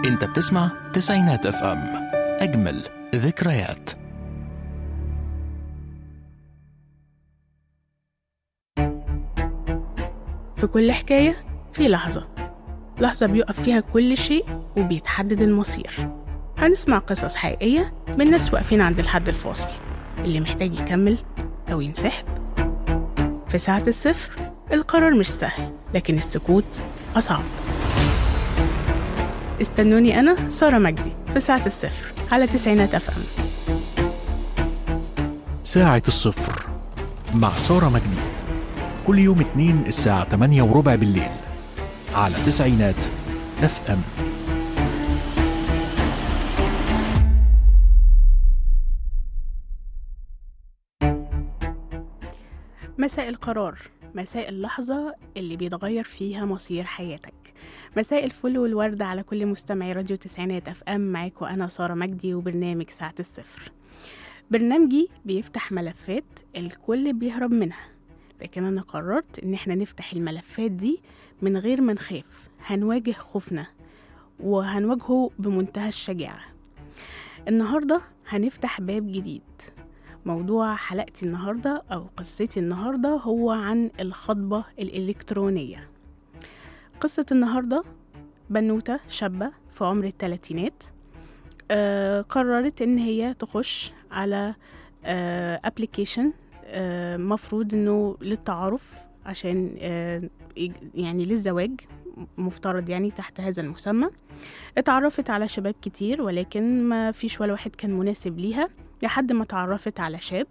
انت بتسمع تسعينات اف ام، اجمل ذكريات. في كل حكاية في لحظة بيقف فيها كل شيء وبيتحدد المصير. هنسمع قصص حقيقية من ناس واقفين عند الحد الفاصل، اللي محتاج يكمل أو ينسحب. في ساعة الصفر القرار مش سهل، لكن السكوت أصعب. استنوني أنا سارة مجدي في ساعة الصفر على تسعينات اف ام. ساعة الصفر مع سارة مجدي، كل يوم اثنين الساعة 8:15 بالليل على تسعينات اف ام. مساء القرار، مساء اللحظة اللي بيتغير فيها مصير حياتك. مساء الفل والورد على كل مستمعي راديو تسعينات اف ام. معاكم أنا سارة مجدي وبرنامج ساعة الصفر. برنامجي بيفتح ملفات الكل بيهرب منها، لكن أنا قررت إن احنا نفتح الملفات دي من غير ما نخاف. هنواجه خوفنا وهنواجهه بمنتهى الشجاعة. النهاردة هنفتح باب جديد. موضوع حلقتي النهاردة أو قصتي النهاردة هو عن الخطبة الإلكترونية. قصة النهاردة بنوتة شابة في عمر الثلاثينات، قررت إن هي تخش على ابليكيشن مفروض إنه للتعارف، عشان يعني للزواج مفترض، يعني تحت هذا المسمى. اتعرفت على شباب كتير، ولكن ما فيش ولا واحد كان مناسب ليها، لحد ما تعرفت على شاب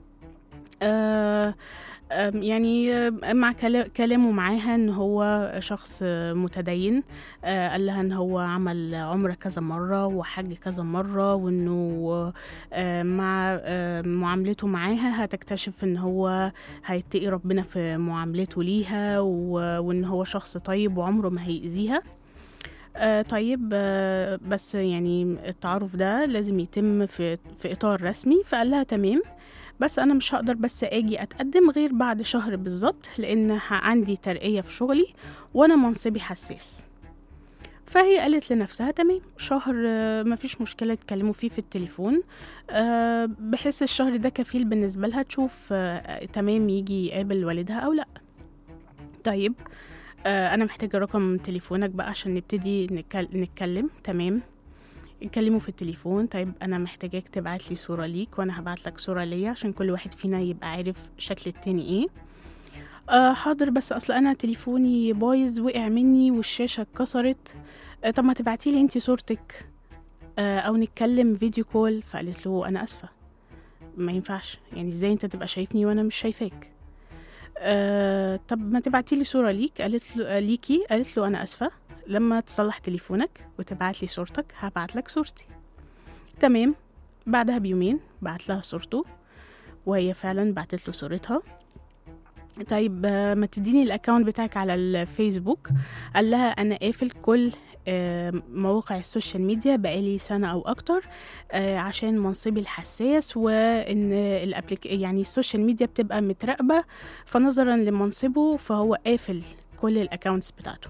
يعني مع كلامه معاها ان هو شخص متدين. قال لها ان هو عمل عمرة كذا مرة وحج كذا مرة، وانه مع معاملته معاها هتكتشف ان هو هيتقي ربنا في معاملته ليها، وان هو شخص طيب وعمره ما هيأذيها. طيب، بس يعني التعارف ده لازم يتم في إطار رسمي. فقال لها تمام، بس أنا مش هقدر بس أجي أتقدم غير بعد شهر بالظبط، لأن عندي ترقية في شغلي وأنا منصبي حساس. فهي قالت لنفسها تمام، شهر مفيش مشكلة تكلموا فيه في التليفون، بحيث الشهر ده كفيل بالنسبة لها تشوف تمام يجي يقابل والدها أو لأ. طيب، أنا محتاجة رقم تليفونك بقى عشان نبتدي نتكلم. تمام، نتكلموا في التليفون. طيب، أنا محتاجاك تبعت لي صورة ليك وأنا هبعت لك صورة ليا، عشان كل واحد فينا يبقى عارف شكل التاني إيه. حاضر، بس أصل أنا تليفوني بايظ، وقع مني والشاشة اتكسرت. طب ما تبعتي لي انتي صورتك، أو نتكلم فيديو كول. فقالت له أنا أسفة، ما ينفعش، يعني إزاي أنت تبقى شايفني وأنا مش شايفاك؟ طب ما تبعتي لي صورة ليك. قالت له أنا أسفة، لما تصلح تليفونك وتبعت لي صورتك هبعت لك صورتي. تمام. بعدها بيومين بعت لها صورته، وهي فعلا بعتت له صورتها. طيب، ما تديني الأكاونت بتاعك على الفيسبوك. قال لها أنا قافل كل مواقع السوشيال ميديا بقالي سنة أو أكتر، عشان منصبي الحساس، وإن يعني السوشيال ميديا بتبقى متراقبة، فنظرا لمنصبه فهو قافل كل الأكاونتس بتاعته.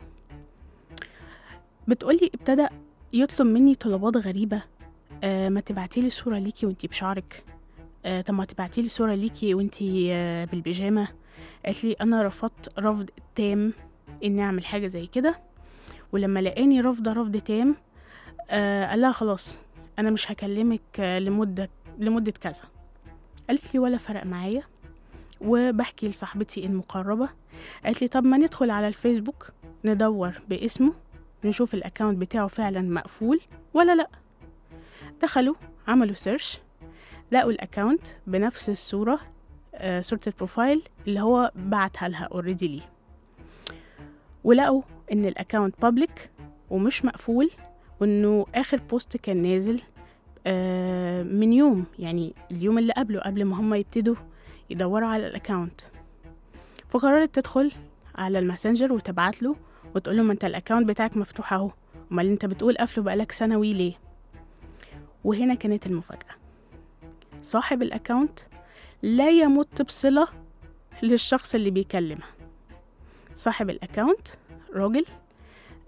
بتقولي ابتدأ يطلب مني طلبات غريبة. ما تبعتيلي صورة ليكي وانتي بشعرك، طب ما تبعتيلي صورة ليكي وانتي بالبيجامة. قالت لي أنا رفضت رفض تام إني أعمل حاجة زي كده، ولما لقاني رفض تام قال لها خلاص أنا مش هكلمك لمدة كذا. قالت لي ولا فرق معايا، وبحكي لصاحبتي المقربة. قالت لي طب ما ندخل على الفيسبوك ندور باسمه، نشوف الأكاونت بتاعه فعلا مقفول ولا لأ. دخلوا عملوا سيرش، لقوا الأكاونت بنفس الصورة، صورة البروفايل اللي هو بعتها لها اوريدي ليه، ولقوا ان الاكاونت بابليك ومش مقفول، وانه اخر بوست كان نازل من يوم، يعني اليوم اللي قبله، قبل ما هم يبتدوا يدوروا على الاكاونت. فقررت تدخل على الماسنجر وتبعت له وتقول له ما انت الاكاونت بتاعك مفتوح اهو، امال انت بتقول قفله بقالك سنوي ليه؟ وهنا كانت المفاجأة. صاحب الاكاونت لا يمت بصلة للشخص اللي بيكلمها. صاحب الاكاونت راجل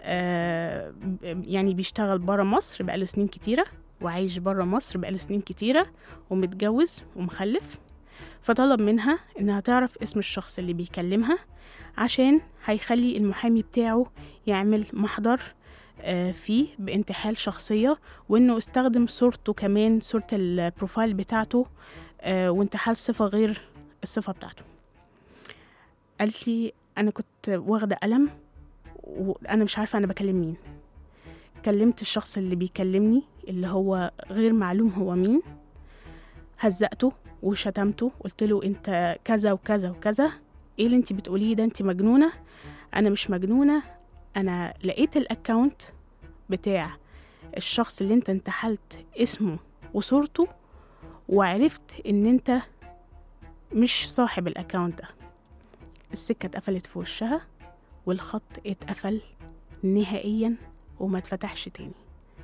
يعني بيشتغل برا مصر بقاله سنين كتيرة، وعايش برا مصر بقاله سنين كتيرة، ومتجوز ومخلف. فطلب منها إنها تعرف اسم الشخص اللي بيكلمها، عشان هيخلي المحامي بتاعه يعمل محضر فيه بانتحال شخصية، وإنه استخدم صورته كمان، صورة البروفايل بتاعته، وانتحال صفة غير الصفة بتاعته. قالت لي أنا كنت واخدة ألم وأنا مش عارفة أنا بكلم مين. كلمت الشخص اللي بيكلمني اللي هو غير معلوم هو مين، هزقته وشتمته، قلت له أنت كذا وكذا وكذا، إيه اللي أنت بتقوليه ده؟ أنت مجنونة. أنا مش مجنونة، أنا لقيت الأكاونت بتاع الشخص اللي أنت انتحلت اسمه وصورته، وعرفت إن أنت مش صاحب الأكاونت ده. السكة اتقفلت في وشها، والخط اتقفل نهائيا وما اتفتحش تاني.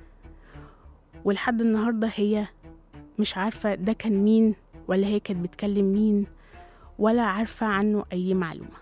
ولحد النهاردة هي مش عارفة ده كان مين، ولا هي كانت بتكلم مين، ولا عارفة عنه أي معلومة.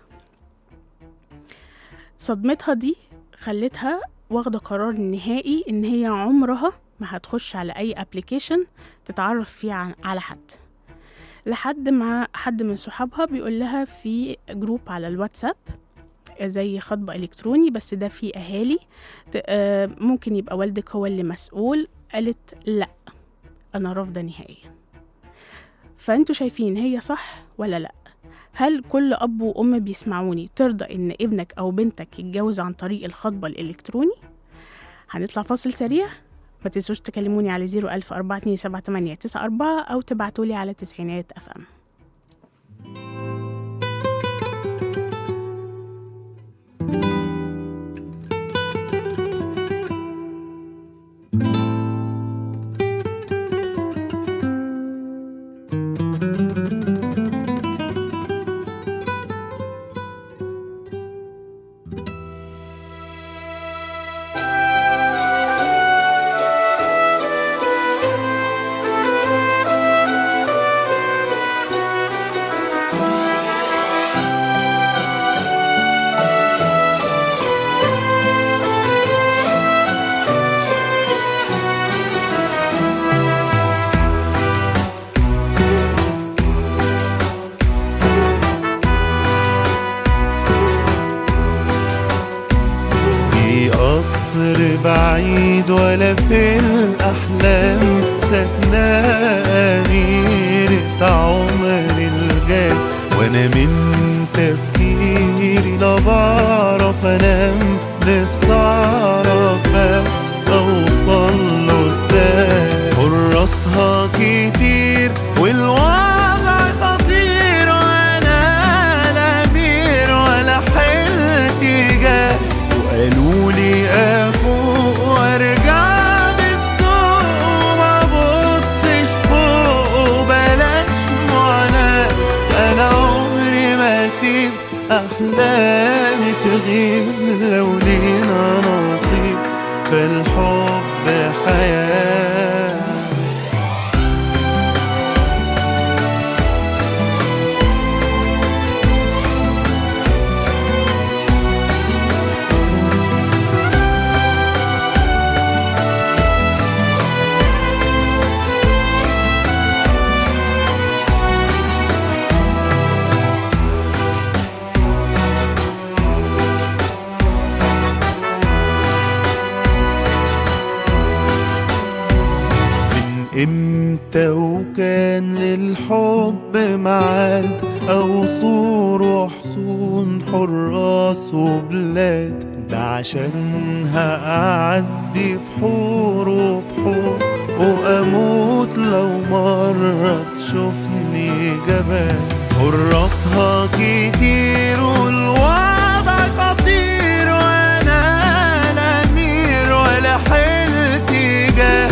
صدمتها دي خلتها واخدة قرار نهائي إن هي عمرها ما هتخش على أي ابليكيشن تتعرف فيه على حد، لحد ما حد من صحابها بيقول لها في جروب على الواتساب زي خطبة إلكتروني، بس ده فيه أهالي، ممكن يبقى والدك هو اللي مسؤول. قالت لا، أنا رافضة نهائيا. فأنتوا شايفين هي صح ولا لا؟ هل كل أب وأم بيسمعوني ترضى إن ابنك أو بنتك يتجوز عن طريق الخطبة الإلكتروني؟ هنطلع فاصل سريع. ما تنسوش تكلموني على 010427894 أو تبعتولي على تسعينات FM. بعيد ولا في الأحلام ساكنة أميرة عمري الجاي، وأنا من تفكيري لا بعرف أنام، نفسي أعرف بس أوصل له إزاي. حراسها كتير والوضع خطير، وأنا لا أمير ولا حيلتي جاي، وقالوا لي أفوق وارجع بالسوق وما بصش فوق وبلاش معاناة. أنا عمري ما أسيب أحلامي تغيب، لو لينا نصيب فالحب حياة. امتى وكان للحب ميعاد، او صور وحصون حراس وبلاد، ده عشانها اعدي بحور وبحور واموت لو مرة تشوفني جبان. حراسها كتير والوضع خطير، وانا لا امير ولا حيلتي جاه،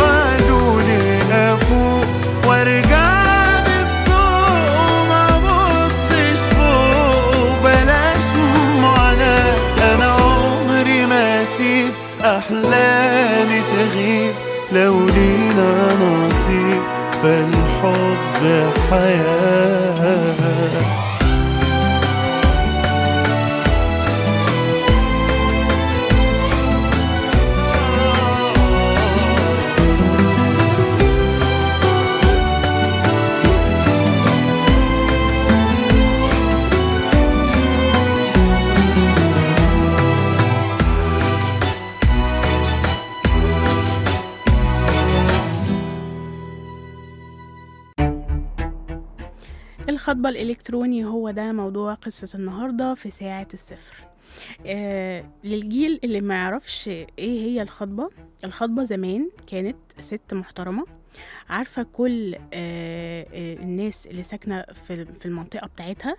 أفوق وارجع بالسوق وما بصش فوق وبلاش معاناة. أنا عمري ما أسيب أحلامي تغيب، لو لينا نصيب فالحب حياة. الخطبة الإلكتروني هو ده موضوع قصة النهاردة في ساعة الصفر. للجيل اللي ما يعرفش ايه هي الخطبة زمان كانت ست محترمة عارفة كل الناس اللي ساكنة في المنطقة بتاعتها،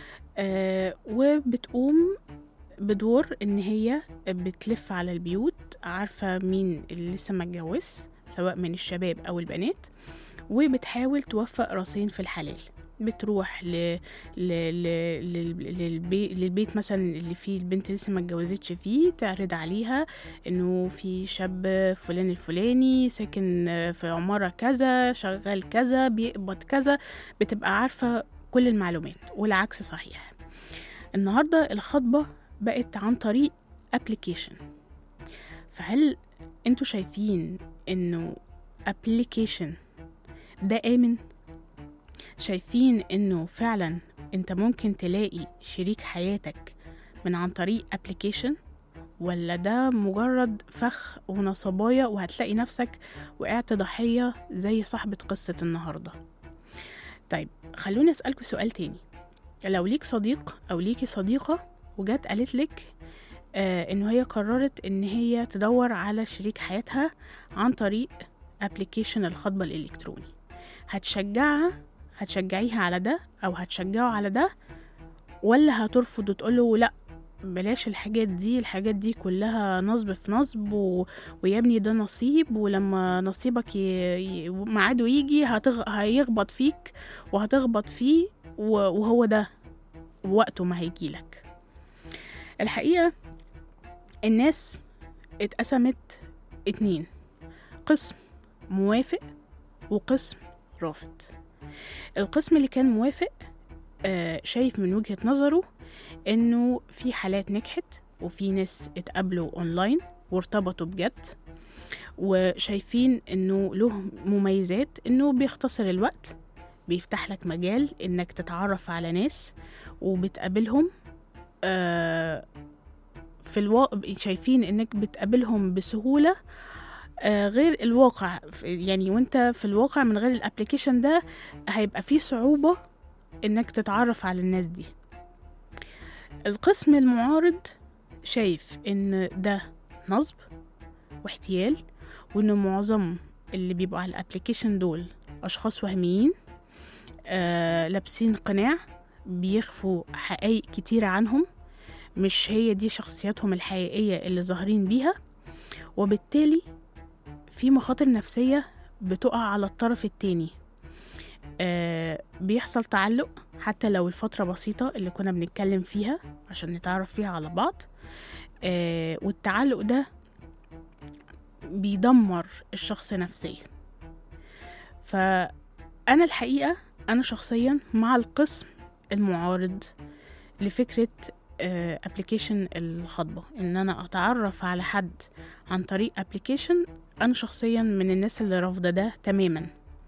وبتقوم بدور ان هي بتلف على البيوت، عارفة مين اللي لسه ما اتجوز سواء من الشباب او البنات، وبتحاول توفق راسين في الحلال. بتروح للبيت مثلا اللي فيه البنت لسه ما اتجوزتش فيه، تعرض عليها انه في شاب فلان الفلاني ساكن في عمارة كذا، شغال كذا، بيقبض كذا، بتبقى عارفة كل المعلومات. والعكس صحيح. النهاردة الخطبة بقت عن طريق application. فهل انتوا شايفين انه application ده آمن؟ شايفين انه فعلا انت ممكن تلاقي شريك حياتك من عن طريق application، ولا ده مجرد فخ ونصبايا وهتلاقي نفسك وقعت ضحية زي صاحبة قصة النهاردة؟ طيب خلوني أسألكوا سؤال تاني. لو ليك صديق أو ليكي صديقة وجات قالت لك إنه هي قررت إن هي تدور على شريك حياتها عن طريق application الخطبة الإلكتروني، هتشجعيها على ده أو هتشجعه على ده، ولا هترفض وتقوله لأ بلاش الحاجات دي كلها نصب في نصب، ويا ابني ده نصيب، ولما نصيبك ميعاده يجي هيخبط فيك وهتخبط فيه، وهو ده وقته ما هيجيلك. الحقيقة الناس اتقسمت 2، قسم موافق وقسم رافض. القسم اللي كان موافق شايف من وجهة نظره انه في حالات نجحت وفي ناس اتقابلوا اونلاين وارتبطوا بجد، وشايفين انه له مميزات، انه بيختصر الوقت، بيفتح لك مجال انك تتعرف على ناس وبتقابلهم شايفين انك بتقابلهم بسهولة غير الواقع. يعني وانت في الواقع من غير الابليكيشن ده هيبقى فيه صعوبة انك تتعرف على الناس دي. القسم المعارض شايف ان ده نصب واحتيال، وان معظم اللي بيبقوا على الابليكيشن دول اشخاص وهميين لابسين قناع، بيخفوا حقائق كتيرة عنهم، مش هي دي شخصياتهم الحقيقية اللي ظاهرين بيها، وبالتالي في مخاطر نفسية بتقع على الطرف التاني. بيحصل تعلق حتى لو الفترة بسيطة اللي كنا بنتكلم فيها عشان نتعرف فيها على بعض، والتعلق ده بيدمر الشخص نفسيا. فأنا الحقيقة أنا شخصيا مع القسم المعارض لفكرة ابليكيشن الخطبة، ان انا اتعرف على حد عن طريق ابليكيشن. انا شخصيا من الناس اللي رافضة ده تماما،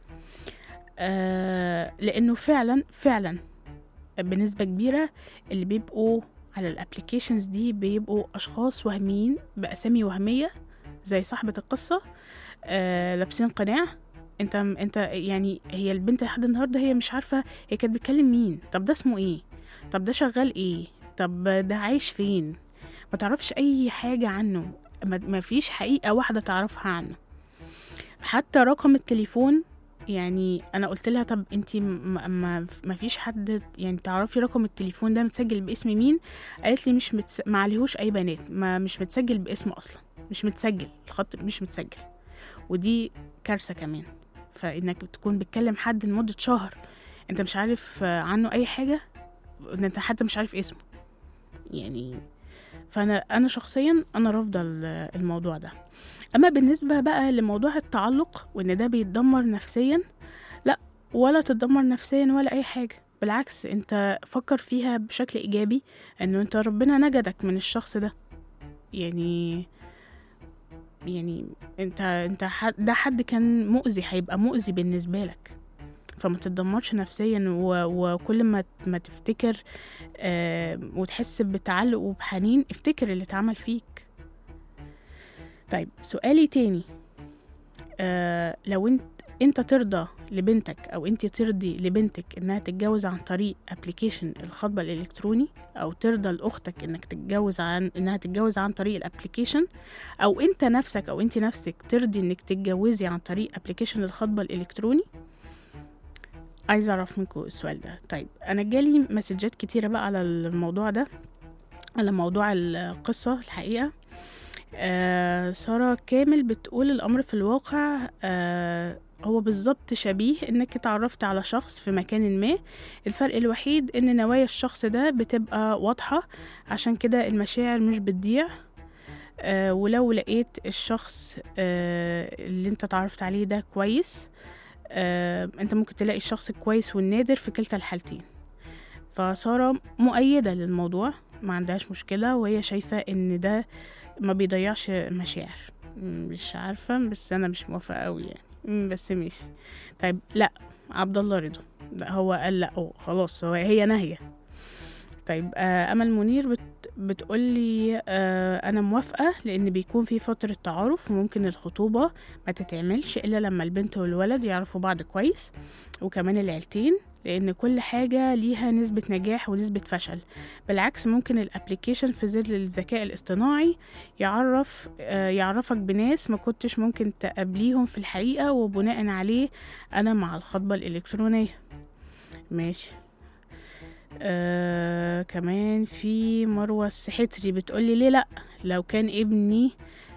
لانه فعلا بنسبة كبيرة اللي بيبقوا على الابليكيشنز دي بيبقوا اشخاص وهميين باسامي وهمية زي صاحبة القصة، لابسين قناع. انت يعني هي البنت لحد النهاردة هي مش عارفة هي كانت بتكلم مين، طب ده اسمه ايه، طب ده شغال ايه، طب ده عايش فين، ما تعرفش اي حاجة عنه، ما فيش حقيقة واحدة تعرفها عنه. حتى رقم التليفون، يعني انا قلت لها طب انتي ما فيش حد يعني تعرفي رقم التليفون ده متسجل باسم مين؟ قالت لي ما عليهوش اي بنات، مش متسجل باسمه اصلا، مش متسجل، الخط مش متسجل. ودي كارثة كمان، فانك تكون بتكلم حد لمدة شهر انت مش عارف عنه اي حاجة، انت حتى مش عارف اسمه يعني. فانا شخصيا انا رافضه الموضوع ده. اما بالنسبه بقى لموضوع التعلق وان ده بيتدمر نفسيا، لا ولا تتدمر نفسيا ولا اي حاجه، بالعكس انت فكر فيها بشكل ايجابي، انه انت ربنا نجدك من الشخص ده. يعني انت ده حد كان مؤذي، هيبقى مؤذي بالنسبه لك، فما تتدمرش نفسيا. وكل ما تفتكر وتحس بتعلق وبحنين، افتكر اللي اتعمل فيك. طيب سؤالي تاني، لو انت ترضى لبنتك أو أنت ترضي لبنتك إنها تتجوز عن طريق أبليكيشن الخطبة الإلكتروني، أو ترضى لأختك إنها تتجوز عن طريق الأبليكيشن، أو أنت نفسك أو أنت نفسك ترضي إنك تتجوزي عن طريق أبليكيشن الخطبة الإلكتروني؟ عايزة أعرف منكم السؤال ده. طيب أنا جالي مسجات كتيرة بقى على الموضوع ده، على موضوع القصة الحقيقة. سارة كامل بتقول الأمر في الواقع هو بالظبط شبيه إنك اتعرفت على شخص في مكان ما، الفرق الوحيد إن نوايا الشخص ده بتبقى واضحة، عشان كده المشاعر مش بتضيع. ولو لقيت الشخص اللي انت تعرفت عليه ده كويس، انت ممكن تلاقي الشخص الكويس والنادر في كلتا الحالتين. فسارة مؤيدة للموضوع، ما عندهاش مشكلة، وهي شايفة ان ده ما بيضيعش مشاعر. مش عارفة، بس انا مش موافقة قوي يعني، بس ماشي. طيب لا، عبد الله رضا هو قال لا خلاص، هي ناهية. طيب امل منير بتقولي انا موافقة، لان بيكون في فترة تعارف، وممكن الخطوبة ما تتعملش الا لما البنت والولد يعرفوا بعض كويس، وكمان العيلتين، لان كل حاجة ليها نسبة نجاح ونسبة فشل. بالعكس ممكن الابليكيشن في ظل الذكاء الاصطناعي يعرفك بناس ما كنتش ممكن تقابليهم في الحقيقة، وبناء عليه انا مع الخطبة الالكترونية. ماشي. كمان في مروة السحتري بتقولي ليه لأ، لو كان ابني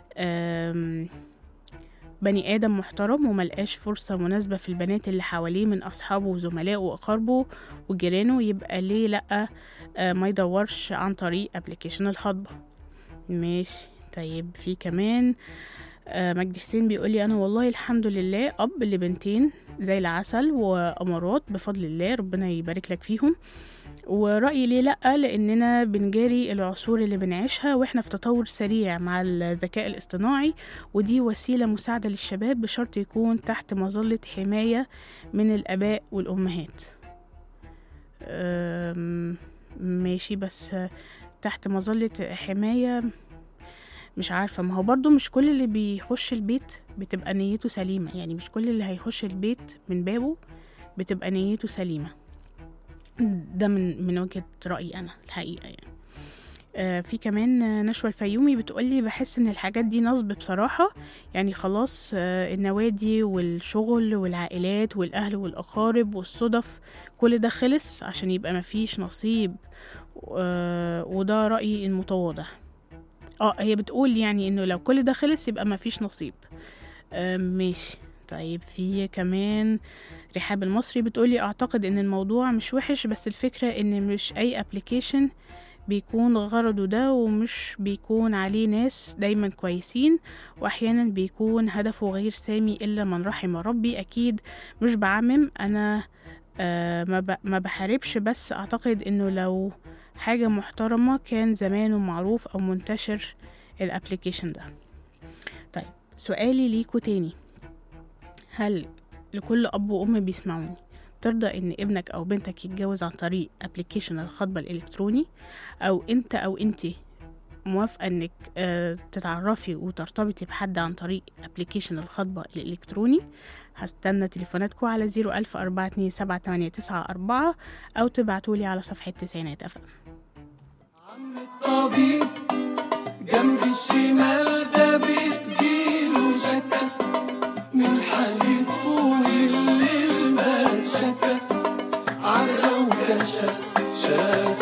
بني آدم محترم وملقاش فرصة مناسبة في البنات اللي حواليه من أصحابه وزملائه وأقاربه وجيرانه، يبقى ليه لأ ما يدورش عن طريق أبليكيشن الخطبة. ماشي. طيب في كمان مجدي حسين بيقولي أنا والله الحمد لله أب لبنتين زي العسل وأمارات بفضل الله، ربنا يبارك لك فيهم. ورأيي ليه لأ، لأننا بنجاري العصور اللي بنعيشها، وإحنا في تطور سريع مع الذكاء الاصطناعي، ودي وسيلة مساعدة للشباب بشرط يكون تحت مظلة حماية من الآباء والأمهات. ماشي، بس تحت مظلة حماية مش عارفة، ما هو برضو مش كل اللي بيخش البيت بتبقى نيته سليمة، يعني مش كل اللي هيخش البيت من بابه بتبقى نيته سليمة. ده من وجهة رأيي أنا الحقيقة يعني. في كمان نشوى الفيومي بتقولي بحس ان الحاجات دي نصب بصراحة، يعني خلاص النوادي والشغل والعائلات والأهل والأقارب والصدف كل ده خلص عشان يبقى مفيش نصيب، وده رأيي المتواضع. هي بتقول يعني انه لو كل ده خلص يبقى مفيش نصيب. ماشي. طيب في كمان رحاب المصري بتقولي اعتقد ان الموضوع مش وحش، بس الفكرة ان مش اي ابليكيشن بيكون غرضه ده، ومش بيكون عليه ناس دايما كويسين، واحيانا بيكون هدفه غير سامي الا من رحم ربي. اكيد مش بعمم، انا ما بحاربش، بس اعتقد انه لو حاجة محترمة كان زمانه معروف او منتشر الابليكيشن ده. طيب سؤالي ليكو تاني، هل لكل اب وام بيسمعوني ترضى ان ابنك او بنتك يتجوز عن طريق ابليكيشن الخطبة الالكتروني، او انت او انتي موافقة انك تتعرفي وترتبطي بحد عن طريق ابليكيشن الخطبة الالكتروني؟ هستنى تليفوناتكم على 010427894 او تبعتولي على صفحة تسعينات FM. عم الطبيب جنب الشمال ده بتجيله شكا من حالي طول الليل بشكا، عرى وكشف شاف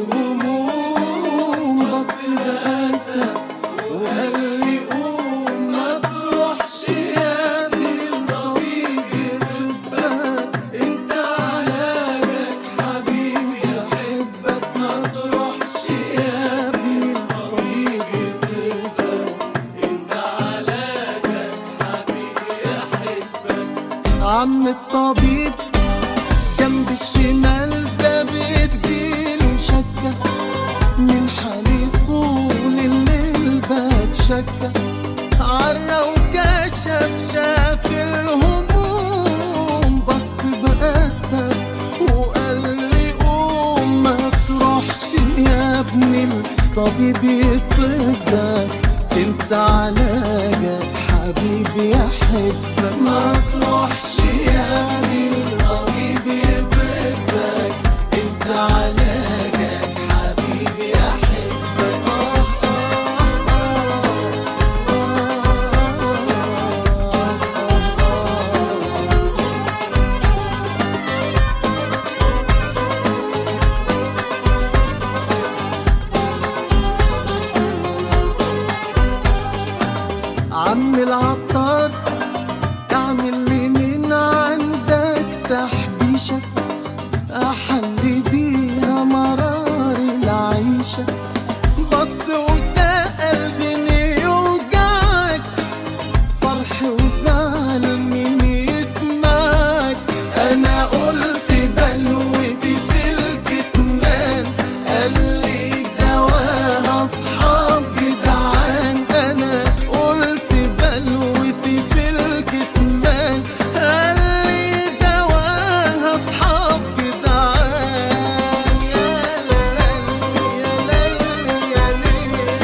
الهموم، بص بأسف وقال لي قوم ما تروحش يا ابني الطبيب يطبك، انت علاجك حبيبي يحبك، ما تروحش يا ابني الطبيب يطبك، انت علاجك حبيبي يحبك. عم الطبيب جنب الشمال ده بتجيله شكة من حالي طول الليل بتشكى، عرى وكشف شاف الهموم، بص بأسف وقال لي قوم ما تروحش يا ابني الطبيب يطبك، انت علاجك حبيبي أحبك ما تروحش يا دي الغريب يبدك انت علاجك حبيبي أحبك عم العطار اعمل لي من عندك تحبيشة احلي بيها مرار العيشة بص وسأل فين يوجعك فرح وزعل مين يسمعك انا قلت بلوتي في الكتمان قال لي دواها اصحاب جدعان انا قلت بلوتي في الكتمان قال لي دواها اصحاب جدعان يا ليل يا ليل يا ليل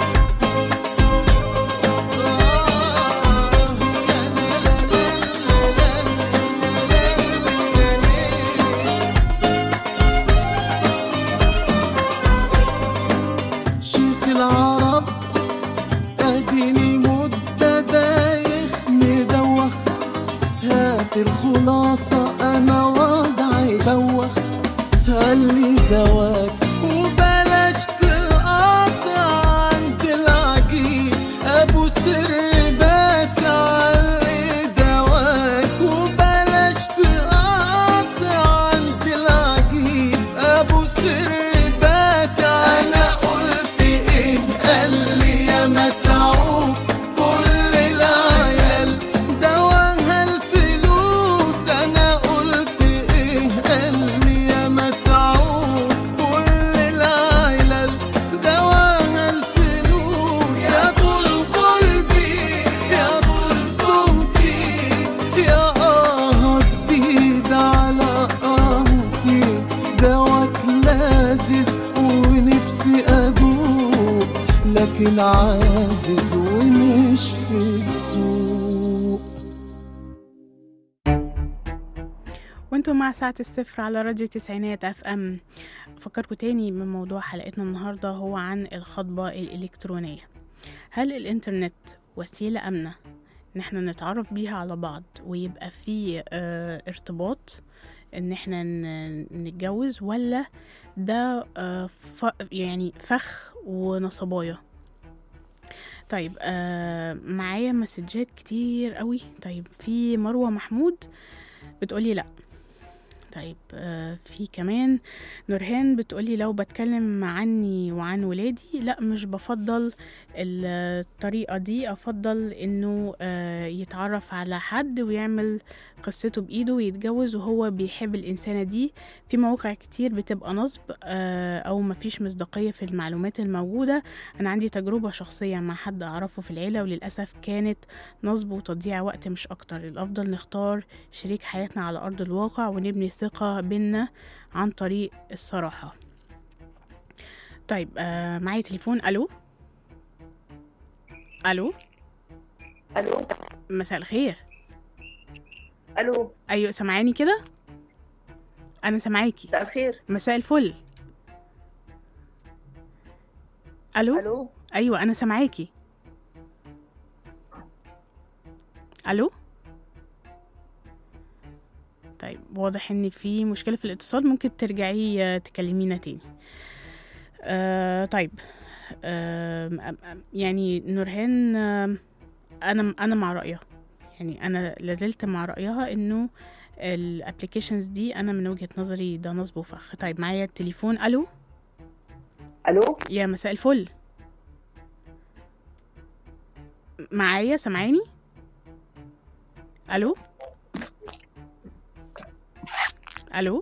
شيخ العرب اديني مدة دايخ مدوخ هات الخلاصة انا وضعي بوخ قالي دواك وبلاش تقاطع عند العجيب ابو سر بات علي دواك وبلاش تقاطع عند العجيب ابو سر بات انا قلت ايه قال لي يا متعوف كل العيال دواها الفلوس انا قلت ايه قال لي يا متعوف كل العيال دواها الفلوس يا طول قلبي يا طول قوتي يا جديد على قهوتي دواك لازز ونفسي ادوق لكن عازز ومش في السوق. وانتم مع ساعة الصفر على راديو تسعينات اف ام. افكركم تاني من موضوع حلقتنا النهاردة هو عن الخطبة الالكترونية. هل الانترنت وسيلة امنة ان احنا نتعرف بيها على بعض ويبقى فيه ارتباط ان احنا نتجوز، ولا ده يعني فخ ونصبايا؟ طيب معايا مسجات كتير قوي. طيب في مروة محمود بتقولي لا. طيب في كمان نورهان بتقولي لو بتكلم عني وعن ولادي لا مش بفضل الطريقة دي، أفضل إنه يتعرف على حد ويعمل قصته بإيده ويتجوز وهو بيحب الإنسانة دي. في مواقع كتير بتبقى نصب أو مفيش مصداقية في المعلومات الموجودة. أنا عندي تجربة شخصية مع حد أعرفه في العيلة وللأسف كانت نصب وتضييع وقت مش أكتر. الأفضل نختار شريك حياتنا على أرض الواقع ونبني ثقة بينا عن طريق الصراحة. طيب معايا تليفون. ألو ألو الو مساء الخير. الو أيوة سمعاني كده؟ أنا سمعاكي. مساء الخير. مساء الفل. ألو الو أيوة أنا سمعاكي. ألو. طيب واضح ان في مشكلة في الاتصال، ممكن ترجعي تكلمينا تاني. طيب يعني نورهان انا مع رأيها، يعني انا لازلت مع رأيها انه الابليكيشنز دي انا من وجهة نظري ده نصب وفخ. طيب معايا التليفون. الو الو يا مساء الفل. معايا سمعاني؟ الو الو.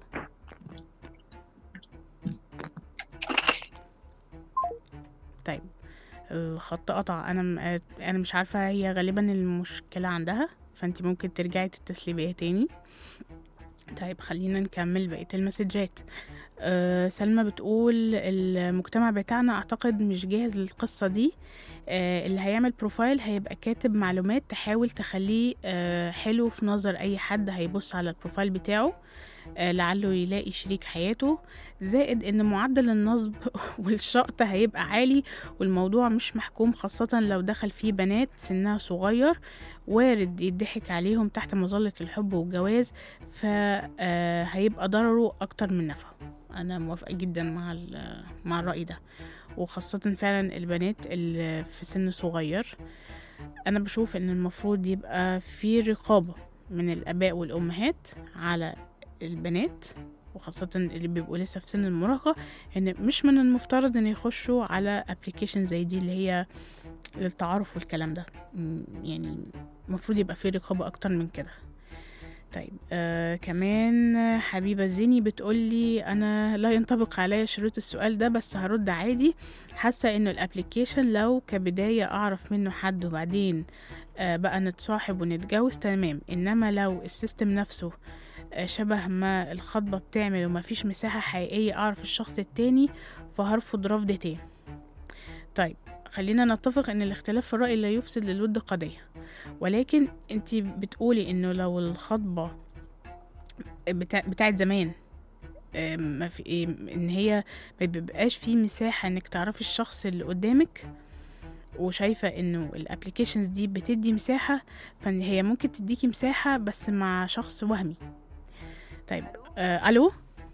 طيب الخط قطع. انا مش عارفه، هي غالبا المشكله عندها، فانت ممكن ترجعي تتصلي بيا تاني. طيب خلينا نكمل بقيه المسجات. سلمى بتقول المجتمع بتاعنا أعتقد مش جاهز للقصة دي. اللي هيعمل بروفايل هيبقى كاتب معلومات تحاول تخليه حلو في نظر أي حد هيبص على البروفايل بتاعه، لعله يلاقي شريك حياته، زائد ان معدل النصب والشقط هيبقى عالي، والموضوع مش محكوم خاصة لو دخل فيه بنات سنها صغير، وارد يضحك عليهم تحت مظلة الحب والجواز، فهيبقى ضرره اكتر من نفعه. انا موافقة جدا مع الرأي ده، وخاصة فعلا البنات اللي في سن صغير. انا بشوف ان المفروض يبقى في رقابة من الاباء والامهات على البنات، وخاصة اللي بيبقوا لسه في سن المراهقة، ان مش من المفترض ان يخشوا على ابليكيشن زي دي اللي هي للتعارف والكلام ده. يعني المفروض يبقى في رقابة اكتر من كده. طيب كمان حبيبة زيني بتقولي انا لا ينطبق عليا شروط السؤال ده، بس هرد عادي. حاسة انه الابليكيشن لو كبداية اعرف منه حد وبعدين بقى نتصاحب ونتجوز تمام، انما لو السيستم نفسه شبه ما الخطبة بتعمل وما فيش مساحة حقيقية أعرف الشخص التاني، فهرفض رفض تام. طيب خلينا نتفق ان الاختلاف في الرأي لا يفسد للود قضية، ولكن انتي بتقولي انه لو الخطبة بتاعت زمان ما في ان هي ما بيبقاش فيه مساحة انك تعرفي الشخص اللي قدامك، وشايفة انه الابليكيشنز دي بتدي مساحة، فان هي ممكن تديكي مساحة بس مع شخص وهمي. طيب الو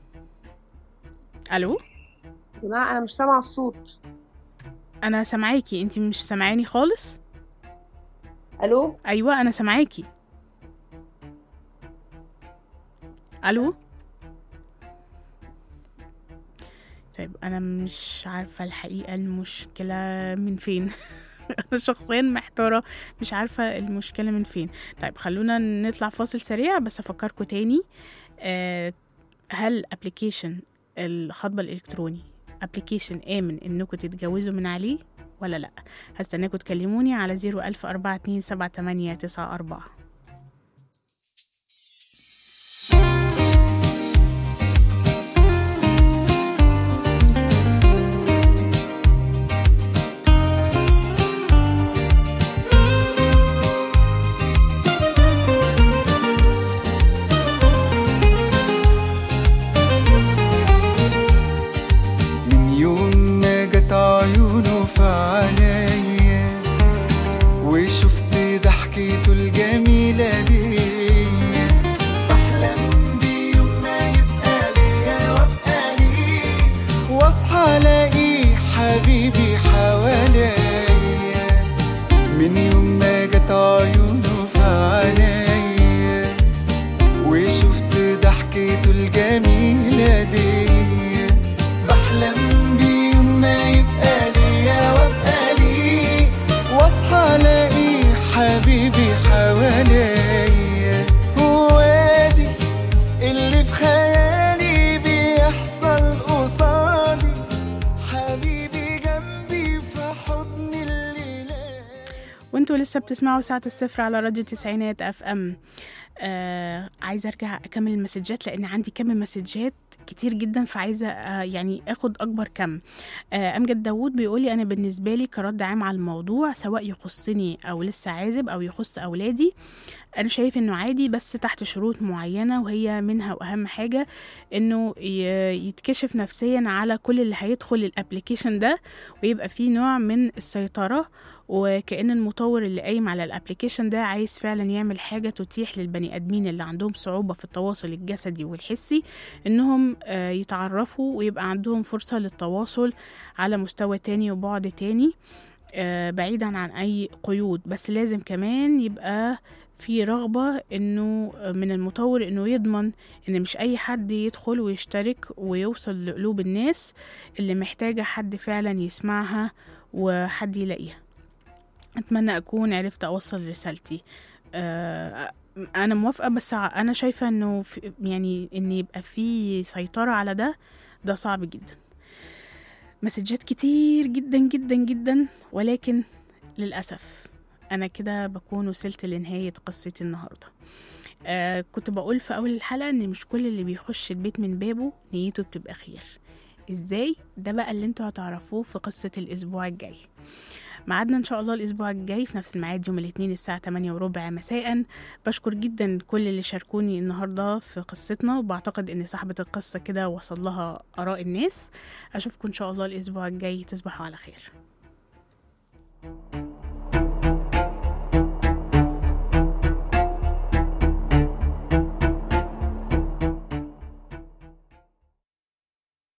يا جماعة أنا مش سامعة الصوت. انا سامعاكي، انتي مش سامعاني خالص. ألو. ايوه انا سامعاكي. الو. طيب انا مش عارفة الحقيقة المشكلة من فين. انا شخصيا محتارة، مش عارفة المشكلة من فين. طيب خلونا نطلع فاصل سريع، بس افكركم تاني، هل ابليكيشن الخطبة الالكتروني ابليكيشن امن انكم تتجوزوا من عليه ولا لا؟ هستناكم تكلموني على 01042788994. عيونه في عينيا وشفت ضحكته الجميلة دي، بحلم بيوم ما يبقى ليا وابقى ليه، واصحى الاقي حبيبي حواليا. من يوم ما جت عيونه في عينيا وشفت ضحكته الجميلة دي، بحلم الاقي حبيبي حواليا. وادي اللي في خيالي بيحصل قصادي، حبيبي جنبي في حضن الليلة. وانتوا لسه بتسمعوا ساعة الصفر على راديو تسعينات اف ام. عايزة ارجع اكمل المسجات لان عندي كم مسجات كتير جدا، فعايزة يعني اخد اكبر كم. امجد داود بيقولي انا بالنسبة لي كرد عام على الموضوع، سواء يخصني او لسه عازب او يخص اولادي، انا شايف انه عادي بس تحت شروط معينة، وهي منها واهم حاجة انه يتكشف نفسيا على كل اللي هيدخل الابليكيشن ده، ويبقى فيه نوع من السيطرة، وكأن المطور اللي قايم على الابليكيشن ده عايز فعلا يعمل حاجة تتيح للبني ادمين اللي عندهم صعوبة في التواصل الجسدي والحسي انهم يتعرفوا ويبقى عندهم فرصة للتواصل على مستوى تاني وبعد تاني بعيدا عن اي قيود. بس لازم كمان يبقى في رغبة انه من المطور انه يضمن ان مش اي حد يدخل ويشترك ويوصل لقلوب الناس اللي محتاجة حد فعلا يسمعها وحد يلاقيها. اتمنى اكون عرفت اوصل رسالتي. انا موافقة، بس انا شايفة انه يعني ان يبقى في سيطرة على ده صعب جدا. مسجات كتير جدا جدا جدا، ولكن للأسف أنا كده بكون وصلت لنهاية قصتي النهاردة. كنت بقول في أول الحلقة إن مش كل اللي بيخش البيت من بابه نيته بتبقى خير. إزاي؟ ده بقى اللي انتوا هتعرفوه في قصة الأسبوع الجاي. ميعادنا إن شاء الله الأسبوع الجاي في نفس الميعاد يوم الاثنين الساعة 8:15 مساء. بشكر جدا كل اللي شاركوني النهاردة في قصتنا، وبعتقد إن صاحبة القصة كده وصل لها آراء الناس. أشوفكم إن شاء الله الأسبوع الجاي، تصبحوا على خير.